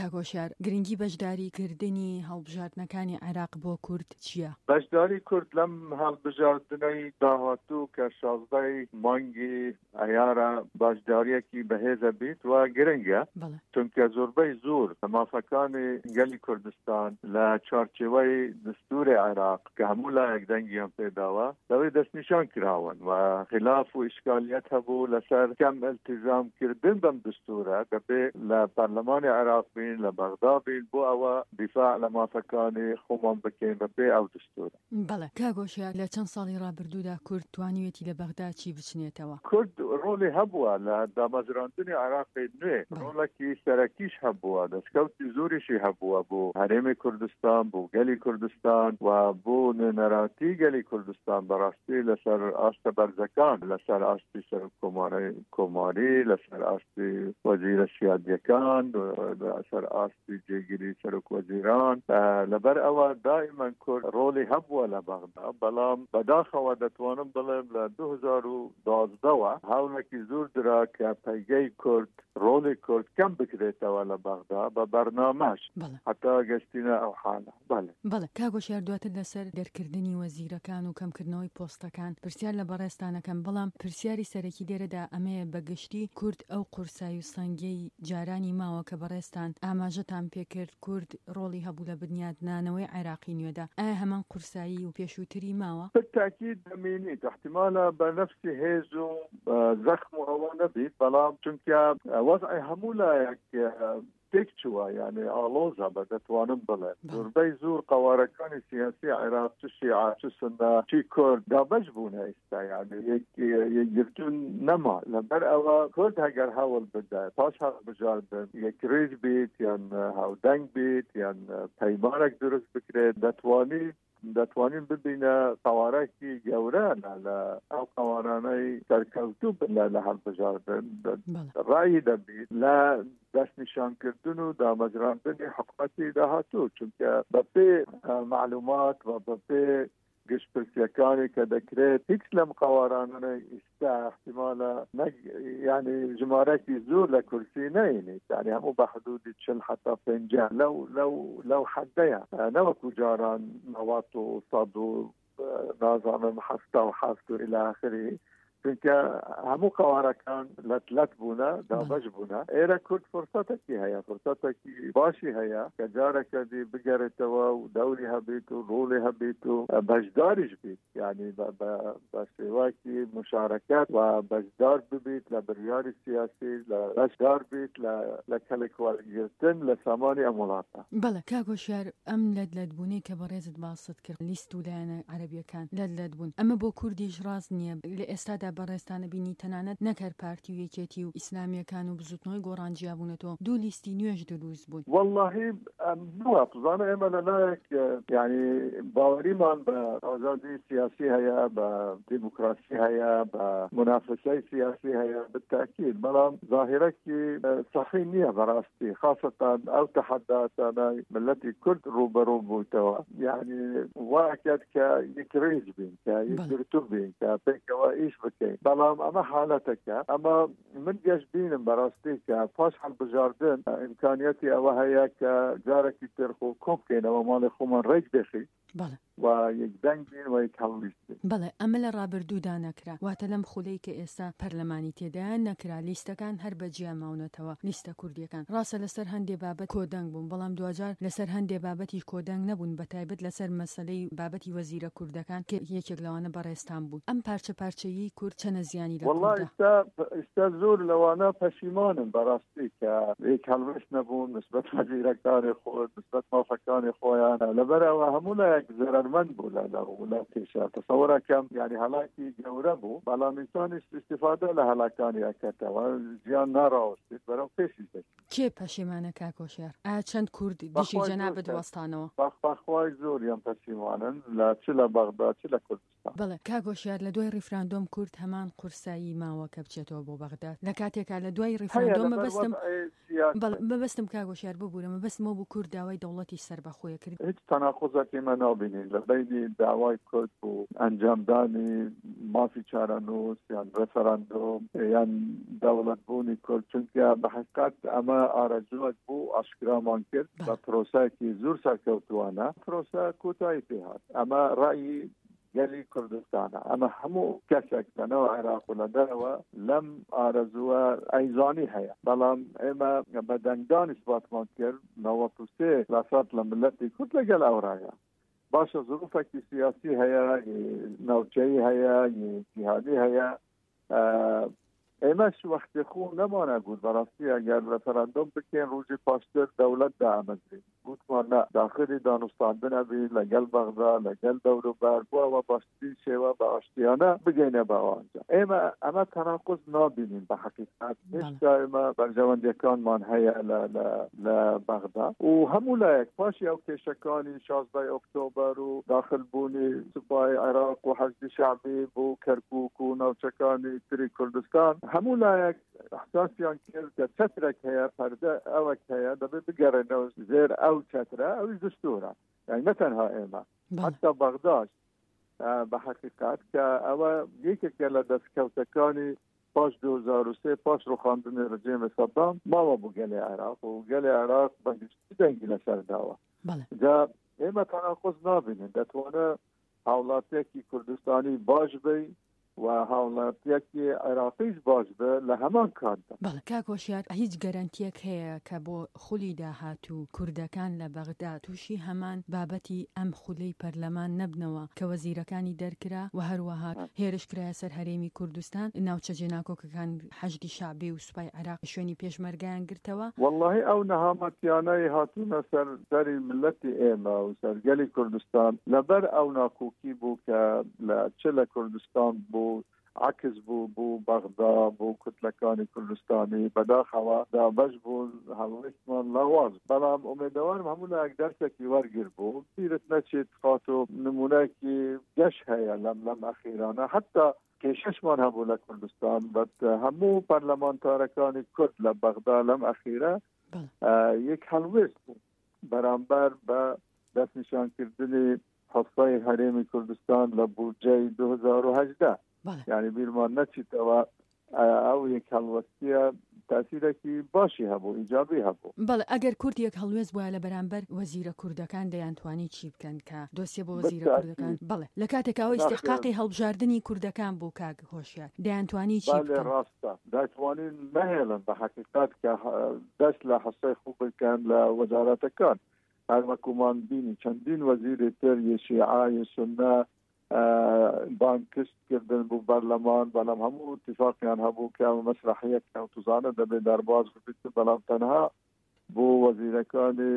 کاگۆشار گرنگی بەشداریکردنی هەڵبژاردنەکانی عێراق بۆ کورد چییە؟ بەشداری کورد لەم هەڵبژاردنەی داهاتوو کە 16 مانگی ئەیارە باشداریەکی بەهێزە بیت و گرنگە چونکە زۆربەی زۆر مافەکانی گەلی کوردستان لە چارچێوەی دستوری عێراق کە هەموو لایەک دەنگیان پێداوە لەوەی دەستنیشان کراون و خلاف و ئیشکالیەت هەبوو لەسەر کەم التزامکردن بەم دستورە دەبێ لە پەرلەمانی عێراق بین لە بەغدا بین بۆ ئەوە دیفاع لە مافەکانی خۆمان بکەین بەپێ ئەو دستورە. بەڵێ کاگۆشیار لە چەند ساڵی ڕابردوودا کورد توانیوێتی لە بەغدا چی بچنێتەوە؟ کورد ڕۆڵی هەبووە لە دامەزراندنی عێراقی نوێ ڕۆڵێکی سەرەکیش هەبووە دەستکەوتی زۆریشی هەبووە بۆ هەرێمی کوردستان بۆ گەلی کوردستان و بۆ نێنەراتی گەلی کوردستان بەڕاستی لەسەر ئاستە بەرزەکان لەسەر ئاستی کۆماری لەسەر ئاستی وەزیرە سیادیەکان لەسەر ئاستی جێگیری سەرۆک وەزیران لەبەر ئەوە دائیمەن کورد ڕۆڵی هەبووە لە بەغدا بەڵام بەداخەوە دەتوانم بڵێم لە 2012ەوە هەوڵێکی زۆر درا کە پەیگەی کورد ڕۆڵی کورد کەم بکرێتەوە لە بەغدا بە بەرنامەش حتا گەشتینە ئەو حالە. بەڵێ کاگۆشیار دواتر لەسەر دەرکردنی وەزیرەکان و کەمکردنەوەی پۆستەکان پرسیار لە بەڕێستانەکەم بەڵام پرسیاری سەرەکی لێرەدا ئەمەیە بەگشتی کورد ئەو قورسایی و سەنگەی جارانی ماوە کە بەڕێستان ئاماژەتان پێکرد کورد ڕۆڵی هەبوو لە بنیادنانەوەی عێراقی نوێدا ئایا هەمان قورسایی و پێشووتری ماوە؟ بالتاکید دەمێنیت احتیمالە بە نەفسی هێز و زەخم و ئەوە نەبیت بەڵام چونکە وەزعی هەموو لایەک تێک چووە یعنی ئاڵۆزە بە دەتوانم بڵێ زۆربەی زۆر قەوارەکانی سیاسی عێراق چ شیعە چ سونە چی کورد دابەش بوون ئێستا یعنی یەکگرتوون نەما لەبەر ئەوە کورد هەگەر هەوڵ بدە پاش هەڵبژاردن یەک ڕێژ بیت یان هاودەنگ بیت یان پەیمانێک دروست بکرێت دەتوانین ببینە قەوارەکی گەورە لە ئەو قەوارانەی سەرکەوتوو بن لە هەڵبژاردن ڕایی دەبیت لە دەستنیشانکردن و دامەزراندنی حکومەتی داهاتوو چونکە بەپێ معلومات و بەپێ گشتپرسیەکانی کە دەکرێت هیچ لەم قەوارانە ئێستا احتیمالە یعنی ژمارەی زۆر لە کورسی نەینیت یعنی هەموو بە حدودی 40 حتا 50 لەو حەدەیە نەوەکو جاران 90 و 100 و نازانم 77 و إلى آخره چونکە هەموو قەوارەکان لەت بوونە دابەش بوونە ئێرە کورد فرسەتێکی هەیە فرسەتێکی باشی هەیە کە جارێکەدی بگەڕێتەوە و دەوری هەبیت و ڕۆڵی هەبیت و بەشداریش بیت یعنی بە شێوەیەکی مشارەکەت و بەشدار ببیت لە بڕیاری سیاسی بەشدار بیت لە کەلێکوەرگرتن لە سامانی ئەم وڵاتە. بەڵێ کاگۆشیار ئەم لەدبوونی کە بەڕێزت باست کرد لیست و لایەنە عەرەبیەکان لەدبوون ئەمە بۆ کوردیش ڕاست نییە لە ئێستادا بەڕێستانە بینی تەنانەت نەکرد پارتی و یەکێتی و ئیسلامیەکان و بزوتنەوەی گۆڕانجیا بوونەتەوە دوو لیستی نوێژ دروست بوون. والله بووە بزانە ئێمە لەلایەک یعنی باوەریمان بە ئازادی سیاسی هەیە بە دیموکراسی هەیە بە منافسەی سیاسی هەیە بالتاکید بەڵام ظاهرەکی صحیح نییە بەڕاستی خاصەتاً ئەو تەحەداتانەی ملەتی کورد ڕوبەڕوو بوویتەوە یعنی واکات کە یەک ڕێز بین کە یەکگرتو بین کە پێکەوە ئیش بکەین بەڵام ئەمە حالەتەکە ئەمە من گەشت بینم بەڕاستی کە پاش هەڵبژاردن ئیمکانیەتی ئەوە هەیە کە جارێکی ترخۆ کۆ بکەینەوە ماڵی خۆمان ڕێک دەخی و یەک دەنگ بین و یەک هەڵویست بین. بەڵێ ئەمە لە ڕابردوودا نەکرا واتە لەم خولەی کە ئێستا پەرلەمانی تێدایان نەکرا لیستەکان هەر بەجیا ماونەتەوە لیستە کوردیەکان ڕاستە لەسەر هەندێ بابەت کۆدەنگ بوون بەڵام دوجار لەسەر هەندێ بابەتی کۆدەنگ نەبوون بەتایبەت لەسەر مەسەلەی بابەتی وەزیرە کوردەکان کە یەکێک لەوانە بەڕێستان بوون ئەم پارچەی کورد چەنە زیانی لە والله ئێستا زۆر لەوانە پەشیمانم بەڕاستی کە هیچ هەڵوێست نەبوون نسبەت وەزیرەکانی خۆت نسبەت مافەکانی خۆیان لەبەرەوە هەموو لایەک زەرەرمەند بوو لە وڵاتیشە تەسەوڕەکەم یعنی هەلاکی گەورە بوو بەڵام ئینسانیش استیفادە لە هەلاکانی ئەکاتەوە ژیان ناڕاوەستێت بەرەو پێشی دەچێت. کێ پەشیمانە کاکۆشیار؟ ئایا چەند کورد دیشی جەنابەت وەستانەوە؟ بەخوای زۆریان پەشیمانن چ لە بەغدا چ لە کوردستان. بەڵێ کاگۆشیار لە دوای ڕیفراندۆم کورد هەمان قورسایی ماوە کە بچێتەوە بۆ بەغداد لە کاتێکا لە دوای ڕیفراندۆم مەبەستم کاگۆشیار ببوورە مەبەستمەوە بوو کورد داوای دەوڵەتی سەربەخۆیە کرد هیچ تەناقوزێکی مە نابینین لبين دعوای کرد و انجامدانی مافی چارانوس یا رفراندوم یا دولت بونی کرد، چونکه به حقیقت اما آرزوات بو اشکرا مان کرد و پروسه که زور سرکوتوانه پروسه کوتاهی پیهات. اما رأی گلی کردستان اما همو کسک تنو عراق لدن و لم آرزو ایزانی هیا بلام اما بدنگدان اثبات مان کرد نواتوسه لاسات لملتی کرد لگل اورایا باشه ظروفك سیاسی هیا نوچهی هیا جهادی هیا ایمش وقت خون نمانه بود براستی اگر رفراندوم بکن روزی پاشتر دولت دعمت بید بود ما نه داخلی دانستان بنبی لگل بغداد لگل دورو برگوه و باشتی شوه با اشتیانه بگینه با آنجا اما تناقض نابینیم به حقیقت نشته اما برجواندیکان من هیا لبغداد و همولا یک پاشی او کشکانی 16 اکتبر و داخل بونی سپاه عراق و حشد شعبی بو کرکوک و نوچکانی تری کردستان همولا یک احساسیان کرد که چترک هیا پرده اوک هیا دبی بگرنه زیر او چتره او دستوره یعنی نه تنها ایما حتی بغداد به حقیقت که او یکی که لدست کوتکانی پاش 2003 پاش رو خواندن رژیم صدام ما بو گل عراق و گل عراق بگشتی دنگی لسر داوه جا ایما تناقض نابینه دتوانه حولاتی که کردستانی باش بی و حاڵاتیەکی عێراقیش باش بە لە هەمان کاتدا. بەڵێ کاک هۆشیار هیچ گەرانتیەک هەیە کە بۆ خولی داهاتوو کوردەکان لە بەغدا تووشی هەمان بابەتی ئەم خولەی پەرلەمان نەبنەوە کە وەزیرەکانی دەرکرا و هەروەها هێرشکرایە سەر هەرێمی کوردستان ناوچە جێناکۆکەکان حەشدی شعبی و سوپای عێراق شوێنی پێشمەرگەیان گرتەوە. والله ئەو نەهامەتیانەی هاتوونە سەری ملەتی ئێمە و سەرگەلی کوردستان لەبەر ئەو ناکۆکی بوو کە چ لە کوردستان بوو عکس بو بغداد بو کتلکانی کردستانی بداخوا دا بش بو هەڵوێستمان لاواز بەڵام ئومێدەوارم هەموو یک دەرسێکی وەرگر بوو بیرت نەچێت خاتۆ نمونەیەکی گەش هەیە لەم ئەخیرانە حتا کێشەشمان هەبوو لە کوردستان بەت هەموو پەرلەمانتارەکانی کورد لە بەغدا لەم ئەخیرە یەک هەڵوێست بوو بەرامبەر بە دەستنیشانکردنی هەستای هەرێمی کوردستان لە بودجەی 2018 یعنی بیرمان نچیتەوە ئەو یەک هەڵوەستیە تاسیرێکی باشی هەبوو ئیجابی هەبوو. بەڵێ ئەگەر کورد یەک هەڵوێست بووە لە بەرامبەر وەزیرە کوردەکان دەیانتوانی چی بکەن کە دۆسیە بۆ وەزیرە کوردەکان بەڵێ لە کاتێکەوە ئیستحقاقی هەڵبژاردننی کوردەکان بوو کاک هۆشیار دەیانتوانی چی بکەن؟ ڕاستە دەتوانین نهێڵن بە حقیقت کە دەست لە حەسای خوب بکەن لە وەزارەتەکان هەرمەکومان بینی چەندین وەزیری تر یە شیعە یە سونە بانکشت کردن بو برلمان بەڵام هەموو اتفاقیان هەبوو کە مەسرحیەک توزانە دەبێ دەرباز ببیت بەڵام تەنها بۆ وەزیرەکانی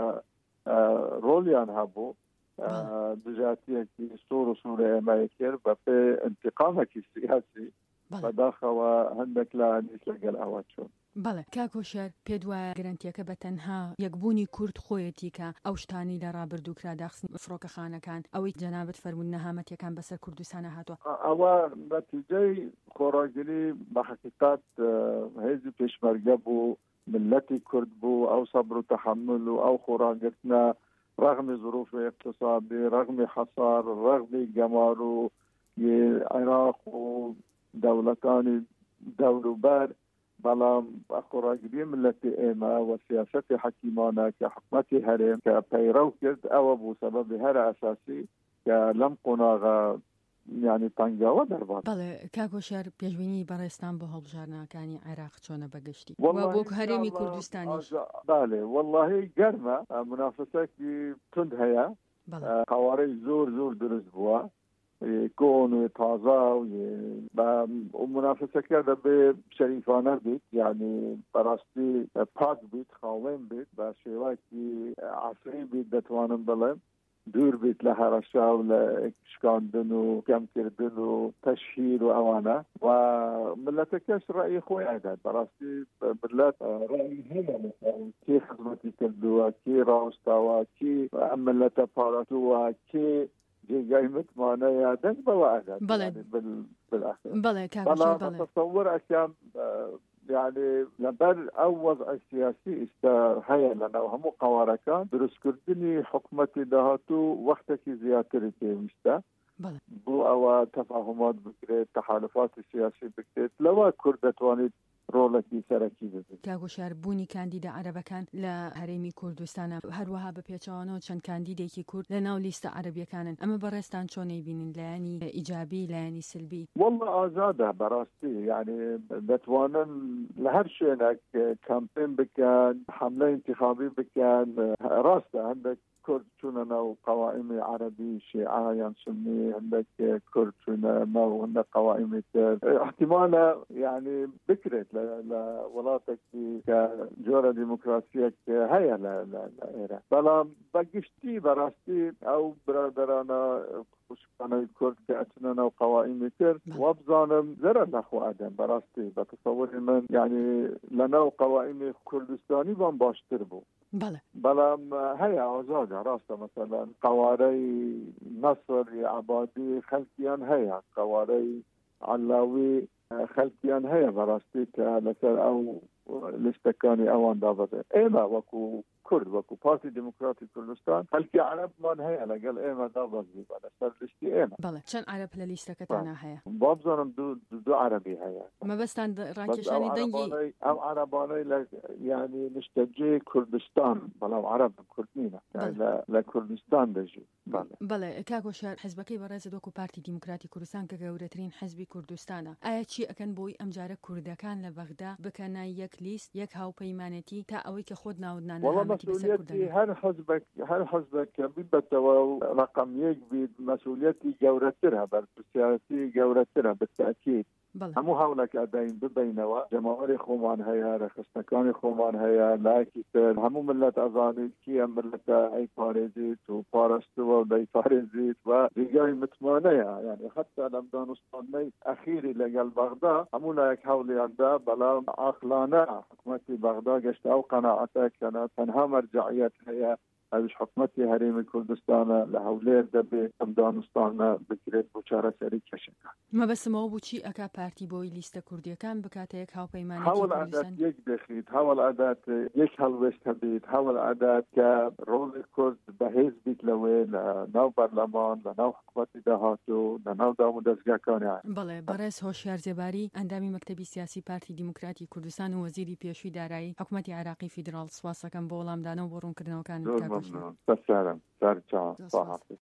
ڕۆلیان هەبوو دژاتیەکی سۆر و سوورە ئێمە کرد بە پێ انتقامێکی سیاسی بەداخەوە هەندێک لە نیست لەگەل ئەوە چوون. بەڵێ کاک هۆشیار پێت وایە گەرانتیەکە بە تەنها یەکبوونی کورد خۆیەتی کە ئەو شتانی لە ڕابردووکرا داخستن فڕۆکەخانەکان ئەوەی جەنابەت فەرموون نەهامەتیەکان بەسەر کوردستانە هاتووە ئەوە نەتیجەی خۆڕاگری بە حقیقت هێزی پێشمەرگە بوو ملەتی کورد بوو ئەو سەبر و تەحمل و ئەو خۆڕاگرتنە رغم ظروف اقتصادی رغم حصار رغم گەمار و عێراق و دەوڵەتانی دەوروبەر بەڵام خۆڕاگری ملەتی ئێمە و سیاسەتی حەکیمانە کە حکومەتی هەرێم کە پەیڕەو کرد ئەوە بوو سەبەبی هەر ئەساسی کە لەم قۆناغە یعنی پەنجاوە دەربات. بەڵێ کاک هۆشیار پێشبینی بەڕێستان بۆ هەڵبژارنەکانی عێراق چۆنە بەگشتی بۆ هەرێمی کوردستانیش؟ بەڵێ وەڵڵاهی گەرمە منافسەکی تند هەیە قوارەی زۆر دروست بووە كون وتازا ومنافسة دەبێ شەریفانە بیت یعنی بەڕاستی پاک بیت خاوێن بیت بە شێوەیەکی عەسری بیت دەتوانم بڵێم دوور بیت لە هەڕەشا و لە شکاندن و کەمکردن و تەشهیر و ئەوانە و ملەتەکەش ڕەئی خۆی ئەدات بەڕاستی ملەت ڕەئی هەیە کێ خزمەتی کردووە کێ ڕاوستاوە کێ ئەم ملەتە پارەتووە کێ جێگای متمانەیە دەنگ بەوە ئەدات بەڵێ کاک هۆشیار تصور ئەکەم يعني لبر أو وضع سياسي هيا لنا وهم قواركان درس كردني حكومتي دهاتو وقتك زياتري مشتا بو أو تفاهمات بكريت تحالفات السياسية بكريت لوا كردتواني ڕۆڵێکی سەرەکی ببێت. کاگوشار بوونی کاندیدا عەرەبەکان لە هەرێمی کوردستانە هەروەها بە پێچەوانەوە چەند کاندیدێکی کورد لە ناو لیستە عەرەبیەکانن ئەمە بەڕێستان چۆن نەیبینن لایەنی ئیجابی لایەنی سلبی؟ والله ئازادە بەڕاستی یعنی دەتوانن لە هەر شوێنێک کامپین بکەن حملە انتخابی بکەن ڕاستە هەندێک كرد شونا ناو قوائم عربي شيعة يعني سني عندك كرد شونا ناو عندك قوائم احتمال يعني بكرت لولاتك كجورة ديمقراطية هيا لا بلا بقشتي براستي او برادرانا وشكانا كرد كأتنا ناو قوائم كرد وابزانم زرا نخو ادم براستي بتصور من يعني لناو قوائم كردستاني بان باشتر بو بلام هيا آزاده راسته مثلا قواري نصر عبادي خلقيان هيا قواري علاوي خلقيان هيا براستي كالسر او لستكاني اوان دابده ايما وكو كرد وكو بارتي ديمقراطي كردستان خلقي عرب من هيا لقال ايما دابده بلا سر لشتي ايما بله چن عرب لليستكتانا هيا بابزانم دو عربي هيا ما بستان راكشاني دنجي او عرباني يعني نشتجي كردستان بلا عرب كردينا يعني لكردستان دجي بله كاكو شار حزبكي برز دوكو بارتي ديمقراطي كردستان كغورترين حزبي كردستانا ايا چی اكن بوي امجاره كردكان لبغدا بكنا يك ليست يك هاو بيمانتي تا اوي كخود ناودنا نهامتي بسر كردان هر حزبك بيبتوا رقم يك بيد مسؤوليتي جورترها بالسياسي جورترها بالتأكيد همو هاولك اداين ببينوا جماهير خومان هيا رخصتكان خومان هيا لاكي سر همو ملت ازاني كي ملت اي باريزيت وبارستو وداي باريزيت ورجاي متمانية يعني حتى لمدان اسطاني اخيري لقل بغداد همو لايك هاولي عدا بلا عقلانا حكومتي بغداد قشت او قناعتك كانت تنها مرجعيات هيا هذه حكومتي هريم كردستان لهولير دبي دانستان بكريت بوشارة سري كشكا ما بس ما بوشي أكا بارتي بوي ليست كردية كان بكاتيك هاو بيماني حاول عادات يك دخيت حاول عادات يك هلوشت هبيت حاول عادات كرول كرد بهيز بيت لوين لناو برلمان لناو حكومتي دهاتو لناو دامو دزگا كان يعني بله برس هوشيار زباري اندامي مكتبي سياسي بارتي ديمقراطي كردستان ووزيري بيشوي دارایی حكومتي عراقي فيدرال سواسا كان بولام دانو برون كردنو كان تسلم سر چا صحافظ